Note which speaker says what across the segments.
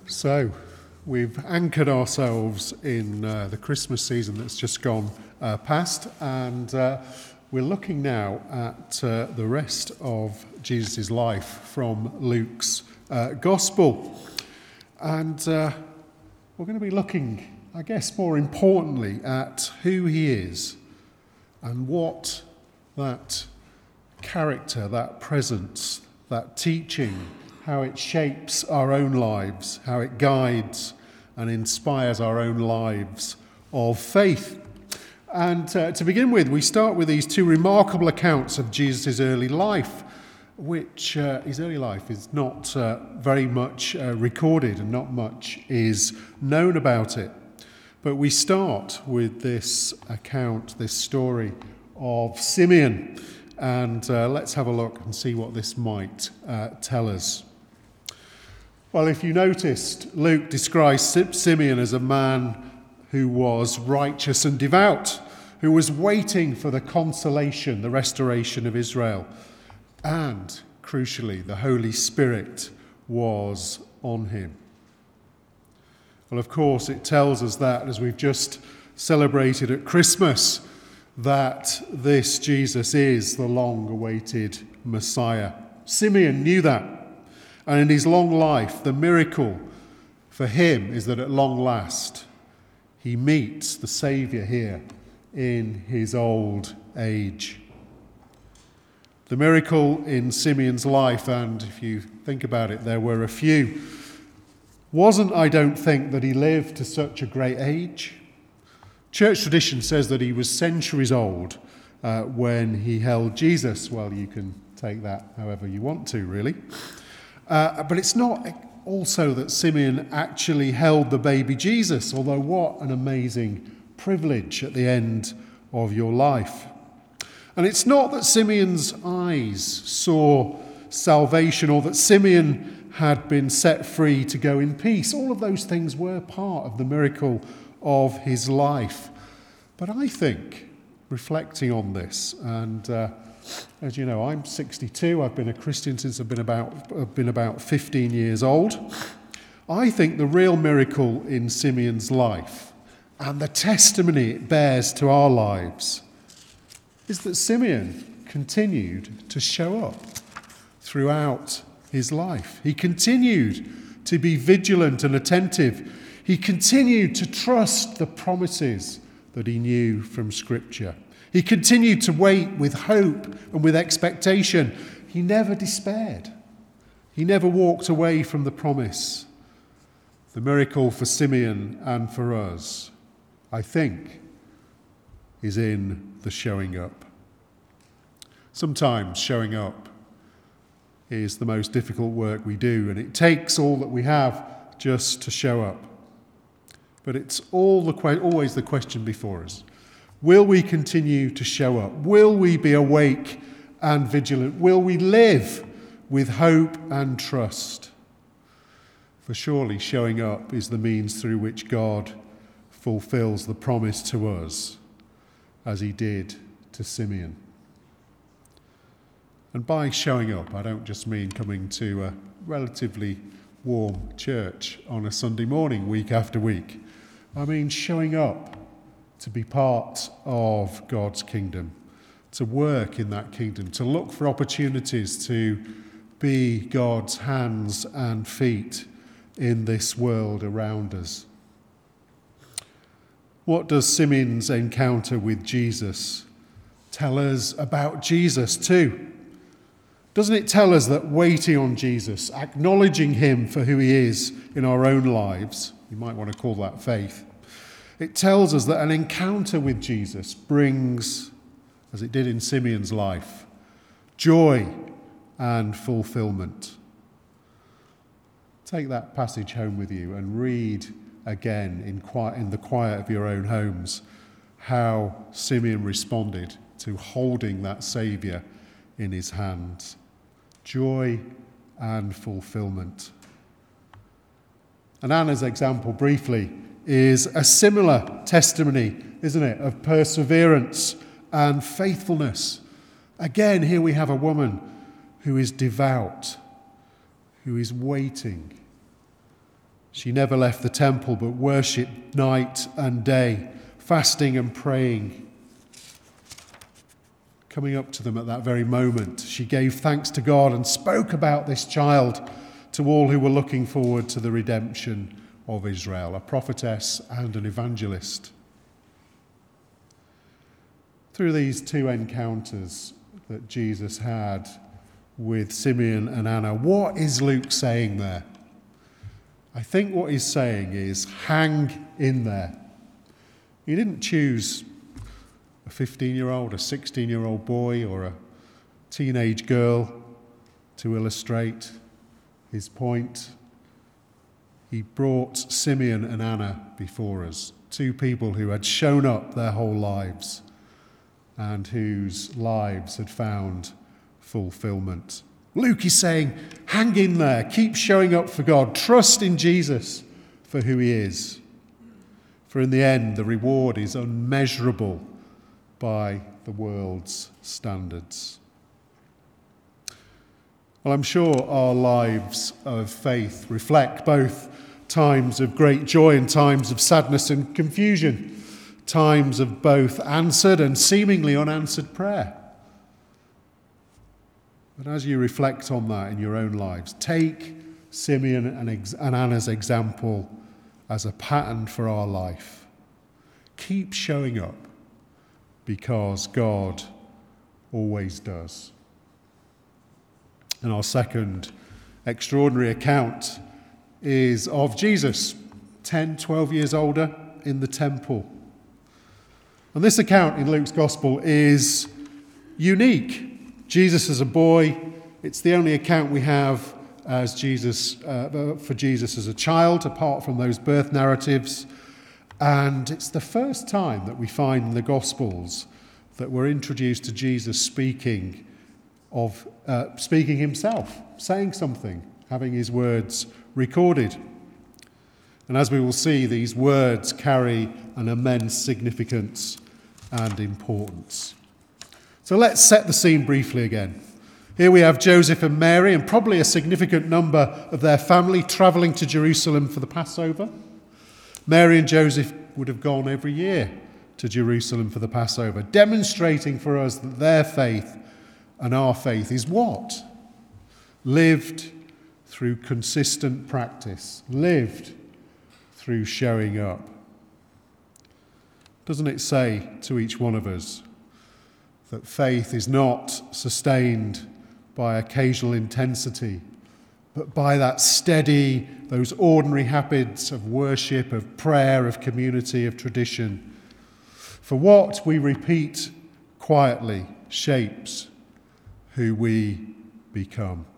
Speaker 1: So, we've anchored ourselves in the Christmas season that's just gone past, and we're looking now at the rest of Jesus' life from Luke's Gospel. And we're going to be looking, I guess, more importantly, at who he is and what that character, that presence, that teaching, how it shapes our own lives, how it guides and inspires our own lives of faith. And to begin with, we start with these two remarkable accounts of Jesus' early life, which his early life is not very much recorded and not much is known about it. But we start with this account, this story of Simeon. And let's have a look and see what this might tell us. Well, if you noticed, Luke describes Simeon as a man who was righteous and devout, who was waiting for the consolation, the restoration of Israel. And, crucially, the Holy Spirit was on him. Well, of course, it tells us that, as we've just celebrated at Christmas, that this Jesus is the long-awaited Messiah. Simeon knew that. And in his long life, the miracle for him is that at long last, he meets the Saviour here in his old age. The miracle in Simeon's life, and if you think about it, there were a few, wasn't, I don't think, that he lived to such a great age. Church tradition says that he was centuries old when he held Jesus. Well, you can take that however you want to, really. But it's not also that Simeon actually held the baby Jesus, although what an amazing privilege at the end of your life. And it's not that Simeon's eyes saw salvation or that Simeon had been set free to go in peace. All of those things were part of the miracle of his life. But I think, reflecting on this, and as you know, I'm 62. I've been a Christian since I've been about 15 years old. I think the real miracle in Simeon's life and the testimony it bears to our lives is that Simeon continued to show up throughout his life. He continued to be vigilant and attentive. He continued to trust the promises that he knew from Scripture. He continued to wait with hope and with expectation. He never despaired. He never walked away from the promise. The miracle for Simeon and for us, I think, is in the showing up. Sometimes showing up is the most difficult work we do, and it takes all that we have just to show up. But it's always the question before us. Will we continue to show up? Will we be awake and vigilant? Will we live with hope and trust? For surely showing up is the means through which God fulfills the promise to us, as he did to Simeon. And by showing up, I don't just mean coming to a relatively warm church on a Sunday morning, week after week. I mean showing up to be part of God's kingdom, to work in that kingdom, to look for opportunities to be God's hands and feet in this world around us. What does Simeon's encounter with Jesus tell us about Jesus too? Doesn't it tell us that waiting on Jesus, acknowledging him for who he is in our own lives, you might want to call that faith, it tells us that an encounter with Jesus brings, as it did in Simeon's life, joy and fulfillment. Take that passage home with you and read again in the quiet of your own homes how Simeon responded to holding that Saviour in his hands. Joy and fulfillment. And Anna's example, briefly, is a similar testimony, isn't it, of perseverance and faithfulness. Again, here we have a woman who is devout, who is waiting. She never left the temple but worshipped night and day, fasting and praying. Coming up to them at that very moment, she gave thanks to God and spoke about this child to all who were looking forward to the redemption of Israel, a prophetess and an evangelist. Through these two encounters that Jesus had with Simeon and Anna, what is Luke saying there? I think what he's saying is, hang in there. He didn't choose a 15-year-old, a 16-year-old boy, or a teenage girl to illustrate his point. He brought Simeon and Anna before us, two people who had shown up their whole lives and whose lives had found fulfillment. Luke is saying, hang in there, keep showing up for God, trust in Jesus for who he is. For in the end, the reward is unmeasurable by the world's standards. Well, I'm sure our lives of faith reflect both times of great joy and times of sadness and confusion, times of both answered and seemingly unanswered prayer. But as you reflect on that in your own lives, take Simeon and Anna's example as a pattern for our life. Keep showing up because God always does. And our second extraordinary account is of Jesus, 10, 12 years older, in the temple. And this account in Luke's Gospel is unique. Jesus as a boy, it's the only account we have as for Jesus as a child, apart from those birth narratives. And it's the first time that we find in the Gospels that we're introduced to Jesus speaking himself, saying something, having his words recorded. And as we will see, these words carry an immense significance and importance. So let's set the scene briefly again. Here we have Joseph and Mary and probably a significant number of their family travelling to Jerusalem for the Passover. Mary and Joseph would have gone every year to Jerusalem for the Passover, demonstrating for us that their faith and our faith is what? Lived through consistent practice, lived through showing up. Doesn't it say to each one of us that faith is not sustained by occasional intensity, but by that steady, those ordinary habits of worship, of prayer, of community, of tradition? For what we repeat quietly shapes who we become.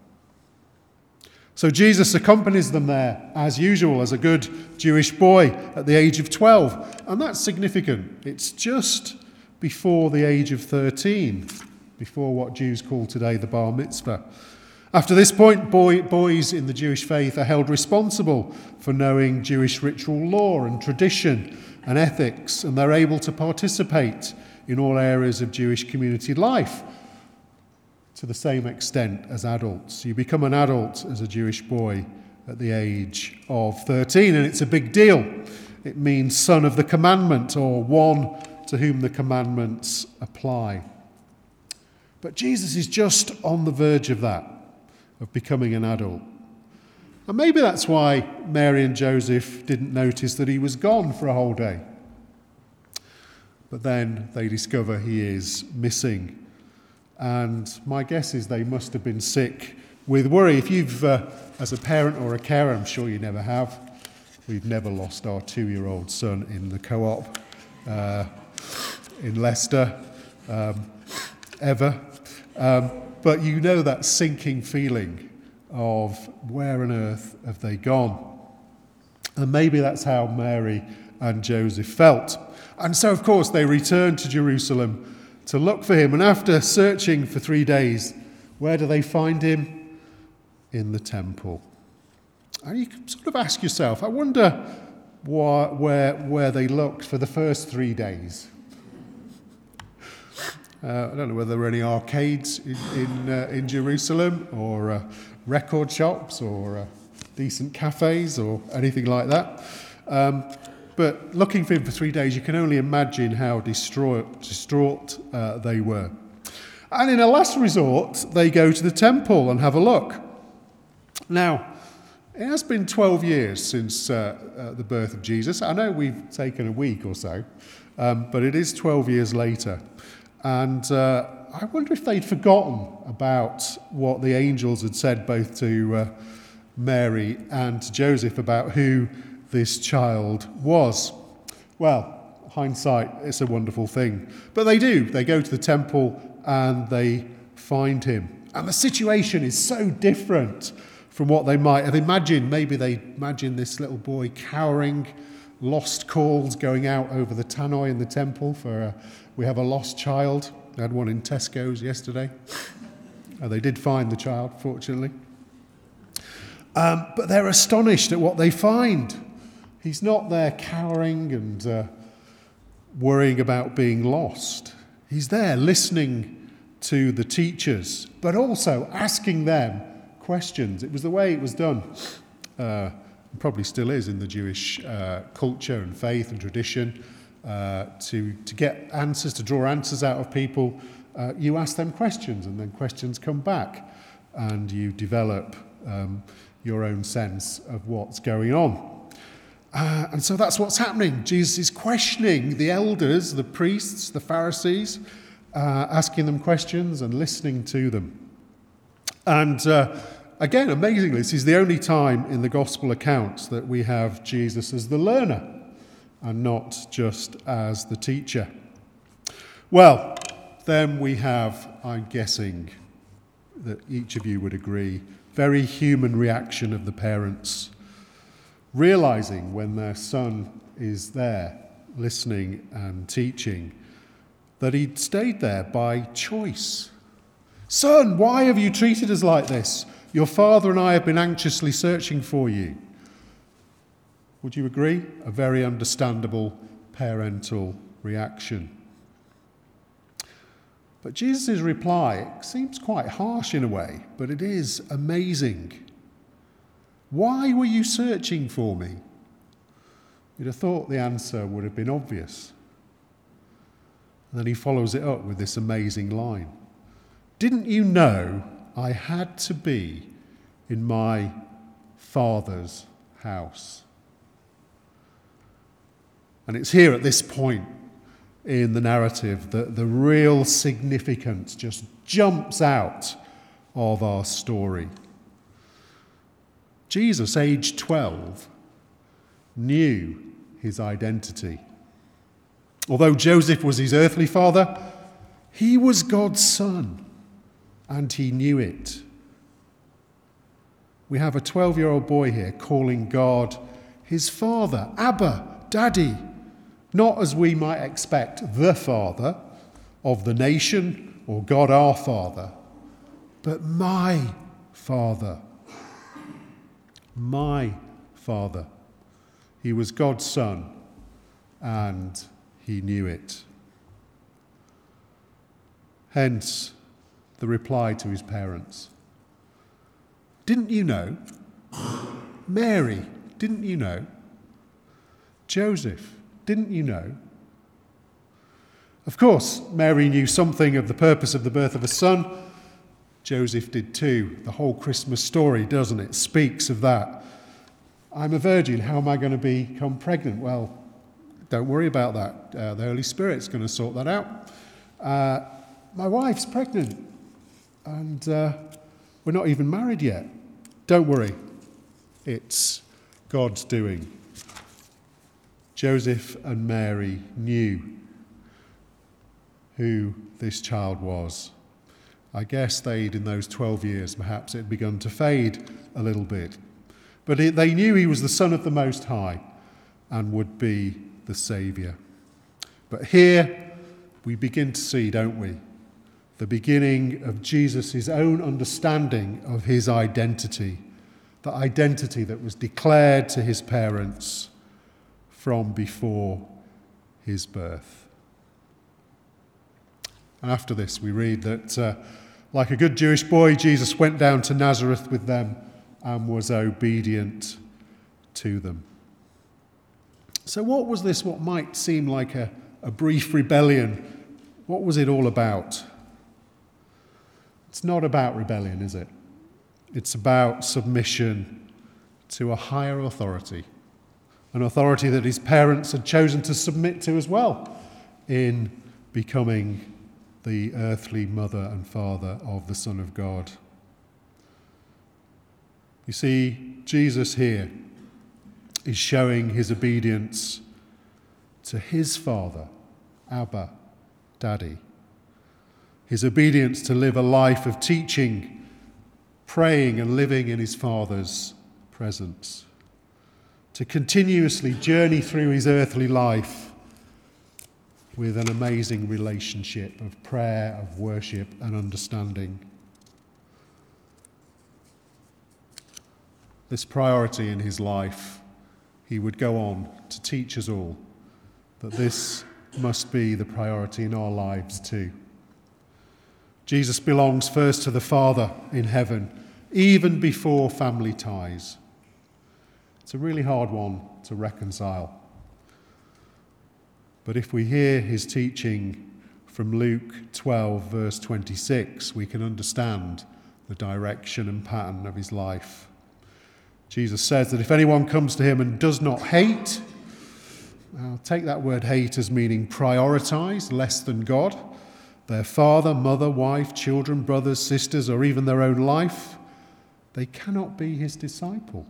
Speaker 1: So Jesus accompanies them there, as usual, as a good Jewish boy at the age of 12. And that's significant. It's just before the age of 13, before what Jews call today the bar mitzvah. After this point, boys in the Jewish faith are held responsible for knowing Jewish ritual law and tradition and ethics, and they're able to participate in all areas of Jewish community life to the same extent as adults. You become an adult as a Jewish boy at the age of 13, and it's a big deal. It means son of the commandment, or one to whom the commandments apply. But Jesus is just on the verge of that, of becoming an adult. And maybe that's why Mary and Joseph didn't notice that he was gone for a whole day. But then they discover he is missing. And my guess is they must have been sick with worry. If you've, as a parent or a carer, I'm sure you never have, we've never lost our 2-year-old son in the co-op in Leicester, ever. But you know that sinking feeling of where on earth have they gone? And maybe that's how Mary and Joseph felt. And so, of course, they returned to Jerusalem to look for him. And after searching for 3 days, where do they find him? In the temple. And you can sort of ask yourself, I wonder where they looked for the first 3 days. I don't know whether there were any arcades in Jerusalem, or record shops, or decent cafes or anything like that. But looking for him for 3 days, you can only imagine how distraught they were. And in a last resort, they go to the temple and have a look. Now, it has been 12 years since the birth of Jesus. I know we've taken a week or so, but it is 12 years later. And I wonder if they'd forgotten about what the angels had said both to Mary and to Joseph about who this child was. Well, hindsight, it's a wonderful thing. But they do. They go to the temple and they find him. And the situation is so different from what they might have imagined. Maybe they imagined this little boy cowering, lost calls going out over the tannoy in the temple for we have a lost child. They had one in Tesco's yesterday. They did find the child, fortunately. But they're astonished at what they find. He's not there cowering and worrying about being lost. He's there listening to the teachers, but also asking them questions. It was the way it was done. Probably still is in the Jewish culture and faith and tradition. To get answers, to draw answers out of people, you ask them questions, and then questions come back, and you develop your own sense of what's going on. And so that's what's happening. Jesus is questioning the elders, the priests, the Pharisees, asking them questions and listening to them. And again, amazingly, this is the only time in the gospel accounts that we have Jesus as the learner and not just as the teacher. Well, then we have, I'm guessing that each of you would agree, very human reaction of the parents, realizing when their son is there listening and teaching that he'd stayed there by choice. Son, why have you treated us like this? Your father and I have been anxiously searching for you. Would you agree? A very understandable parental reaction. But Jesus' reply seems quite harsh in a way, but it is amazing. Why were you searching for me? You'd have thought the answer would have been obvious. And then he follows it up with this amazing line. Didn't you know I had to be in my Father's house? And it's here at this point in the narrative that the real significance just jumps out of our story. Jesus, aged 12, knew his identity. Although Joseph was his earthly father, he was God's son, and he knew it. We have a 12-year-old boy here calling God his father, Abba, Daddy, not as we might expect the Father of the nation or God our Father, but my Father. My Father. He was God's son, and he knew it. Hence, the reply to his parents. Didn't you know? Mary, didn't you know? Joseph, didn't you know? Of course, Mary knew something of the purpose of the birth of a son. Joseph did too. The whole Christmas story, doesn't it, speaks of that. I'm a virgin, how am I going to become pregnant? Well, don't worry about that. The Holy Spirit's going to sort that out. My wife's pregnant, and we're not even married yet. Don't worry. It's God's doing. Joseph and Mary knew who this child was. I guess they'd, in those 12 years, perhaps it had begun to fade a little bit. But they knew he was the Son of the Most High and would be the Saviour. But here we begin to see, don't we, the beginning of Jesus' own understanding of his identity, the identity that was declared to his parents from before his birth. And after this, we read that, like a good Jewish boy, Jesus went down to Nazareth with them and was obedient to them. So what was this, what might seem like a brief rebellion? What was it all about? It's not about rebellion, is it? It's about submission to a higher authority, an authority that his parents had chosen to submit to as well in becoming the earthly mother and father of the Son of God. You see, Jesus here is showing his obedience to his Father, Abba, Daddy. His obedience to live a life of teaching, praying and living in his Father's presence. To continuously journey through his earthly life with an amazing relationship of prayer, of worship and understanding. This priority in his life, he would go on to teach us all that this must be the priority in our lives too. Jesus belongs first to the Father in heaven, even before family ties. It's a really hard one to reconcile. But if we hear his teaching from Luke 12, verse 26, we can understand the direction and pattern of his life. Jesus says that if anyone comes to him and does not hate, I'll take that word hate as meaning prioritize less than God, their father, mother, wife, children, brothers, sisters, or even their own life, they cannot be his disciple.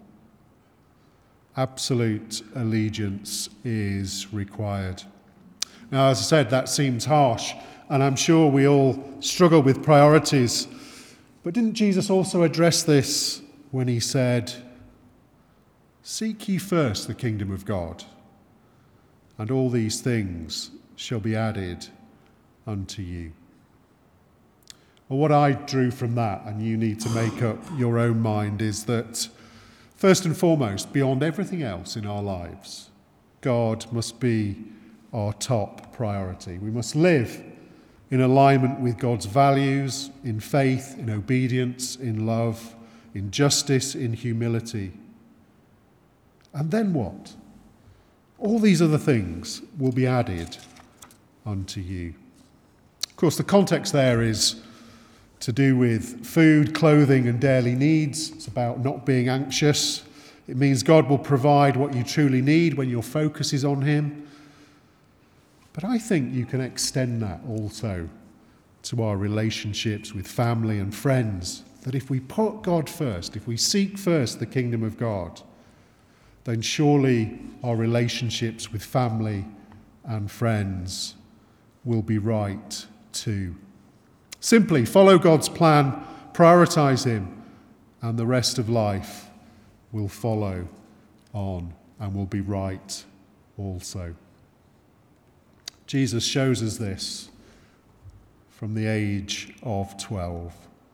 Speaker 1: Absolute allegiance is required. Now, as I said, that seems harsh, and I'm sure we all struggle with priorities. But didn't Jesus also address this when he said, "Seek ye first the kingdom of God, and all these things shall be added unto you"? Well, what I drew from that, and you need to make up your own mind, is that first and foremost, beyond everything else in our lives, God must be our top priority. We must live in alignment with God's values, in faith, in obedience, in love, in justice, in humility. And then what? All these other things will be added unto you. Of course, the context there is to do with food, clothing, and daily needs. It's about not being anxious. It means God will provide what you truly need when your focus is on him. But I think you can extend that also to our relationships with family and friends, that if we put God first, if we seek first the kingdom of God, then surely our relationships with family and friends will be right too. Simply follow God's plan, prioritize him, and the rest of life will follow on and will be right also. Jesus shows us this from the age of 12.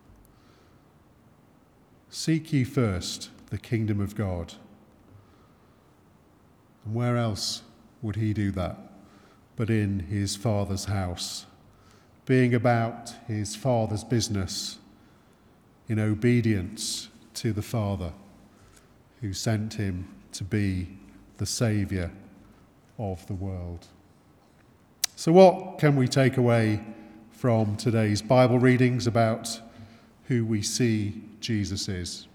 Speaker 1: Seek ye first the kingdom of God. And where else would he do that but in his Father's house, being about his Father's business in obedience to the Father who sent him to be the Saviour of the world. So what can we take away from today's Bible readings about who we see Jesus is?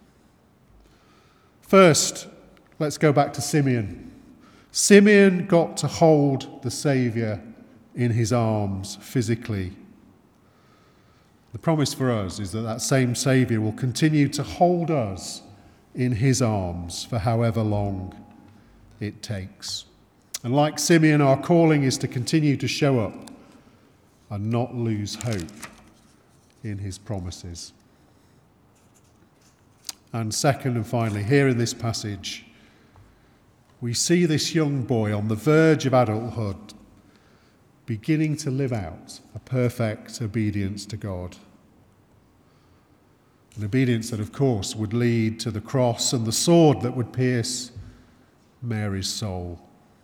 Speaker 1: First, let's go back to Simeon. Simeon got to hold the Saviour in his arms physically. The promise for us is that that same Saviour will continue to hold us in his arms for however long it takes. And like Simeon, our calling is to continue to show up and not lose hope in his promises. And second and finally, here in this passage, we see this young boy on the verge of adulthood beginning to live out a perfect obedience to God. An obedience that, of course, would lead to the cross and the sword that would pierce Mary's soul.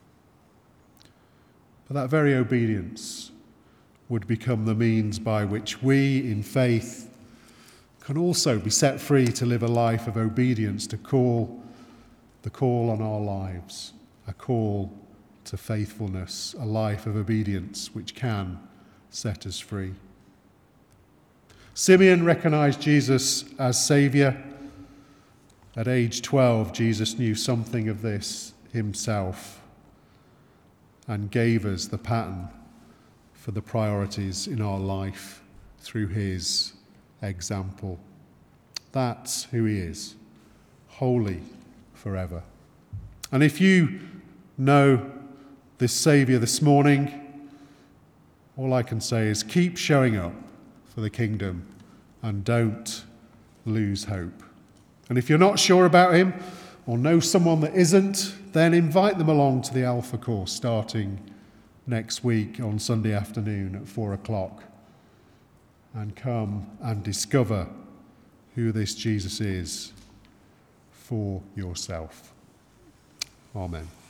Speaker 1: But that very obedience would become the means by which we, in faith, can also be set free to live a life of obedience to the call on our lives, a call to faithfulness, a life of obedience which can set us free. Simeon recognized Jesus as Saviour. At age 12, Jesus knew something of this himself and gave us the pattern for the priorities in our life through his example. That's who he is, holy forever. And if you know this Saviour this morning, all I can say is keep showing up for the kingdom and don't lose hope. And if you're not sure about him or know someone that isn't, then invite them along to the Alpha course starting next week on Sunday afternoon at 4:00, and come and discover who this Jesus is for yourself. Amen.